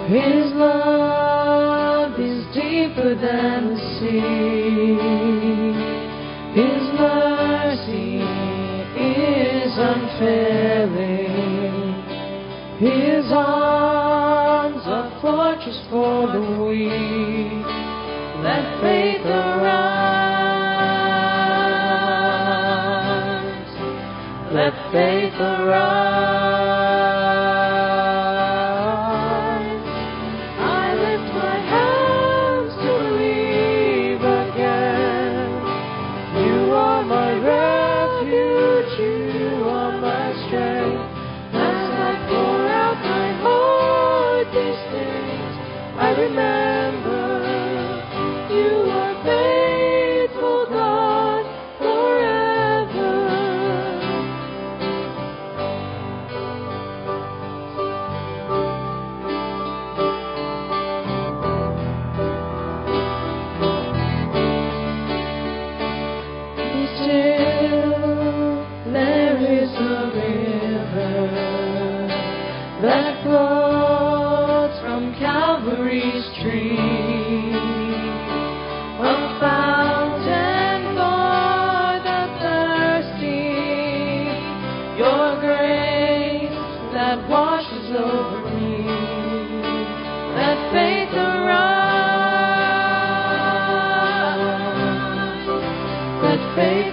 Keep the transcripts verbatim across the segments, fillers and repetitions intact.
His love is deeper than the sea. His mercy is unfailing. His arms are fortress for the weak. Let faith arise. Let faith arise. I lift my hands to believe again. You are my refuge, you are my strength. As I pour out my heart these things, I remember you are faithful, God, forever. Be still, there is a river that flows from Calvary's tree, a fountain for the thirsty, your grace that washes over me. Let faith arise. Let faith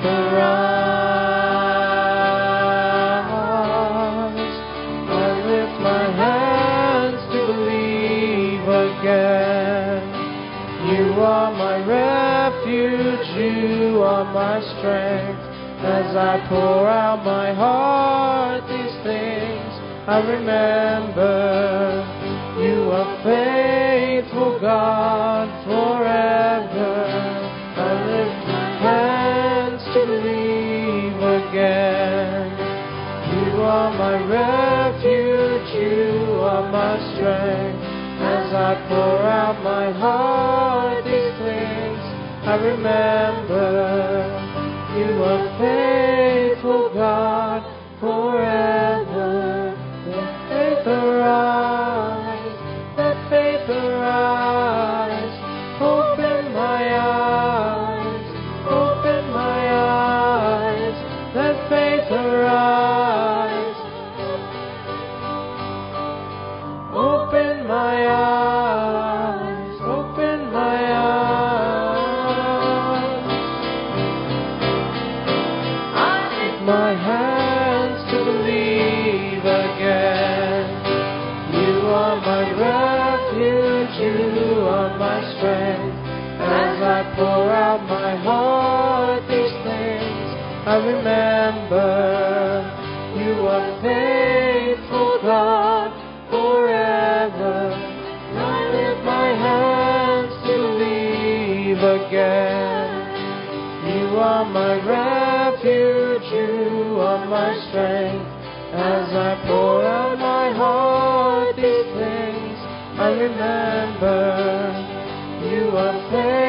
arise. I lift my hands to believe again. You are my refuge, you are my strength. As I pour out my heart these things, I remember you are faithful, God, forever. I lift my hands to believe again. You are my refuge, you are my strength. As I pour out my heart these things, I remember you are faithful, God, forever. Let faith arise, let faith arise. Open my eyes, open my eyes. Let faith arise. Open my eyes, open my eyes. I lift my hands to believe again. You are my refuge, you are my strength. As I pour out my heart these things, I remember you are faithful, God, forever. I lift my hands to believe again. You are my refuge, you are my strength. As I pour out my heart these things, I remember you are faithful.